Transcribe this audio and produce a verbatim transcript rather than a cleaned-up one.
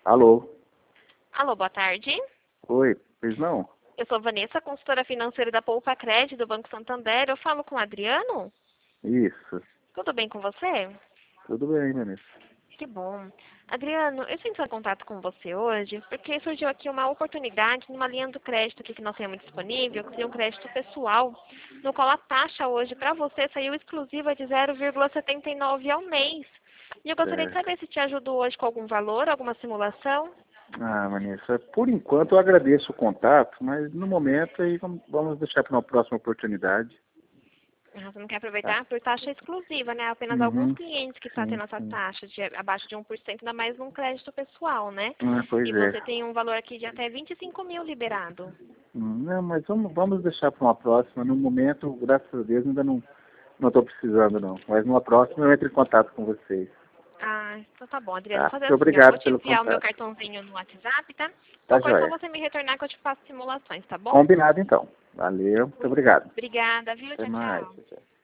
Alô? Alô, boa tarde. Oi, pois não? Eu sou Vanessa, consultora financeira da Poupa Crédito do Banco Santander. Eu falo com o Adriano? Isso. Tudo bem com você? Tudo bem, Vanessa. Que bom. Adriano, eu estou em contato com você hoje porque surgiu aqui uma oportunidade numa linha do crédito aqui que nós temos disponível, que seria um crédito pessoal, no qual a taxa hoje para você saiu exclusiva de zero vírgula setenta e nove ao mês. E eu gostaria de Certo. saber se te ajudou hoje com algum valor, alguma simulação. Ah, Vanessa, por enquanto eu agradeço o contato, mas no momento aí vamos, vamos deixar para uma próxima oportunidade. Ah, você não quer Tá? aproveitar por taxa exclusiva, né? Apenas alguns Uhum. clientes que estão Sim, tendo essa sim. taxa de abaixo de um por cento, ainda mais num crédito pessoal, né? Ah, pois E é. você tem um valor aqui de até vinte e cinco mil liberado. Hum, Não, mas vamos, vamos deixar para uma próxima. No momento, graças a Deus, ainda não não estou precisando não. Mas numa próxima eu entro em contato com vocês. Ah, então tá bom, Adriana. Vou Tá? fazer Muito assim, ó. Vou obrigado te pelo enviar o meu contato. cartãozinho no WhatsApp, tá? Tá, Qualquer coisa é só joia? você me retornar que eu te faço simulações, tá bom? Combinado então. Valeu, muito obrigado. Obrigada, viu? Até Tchau, mais. tchau. Tchau, tchau.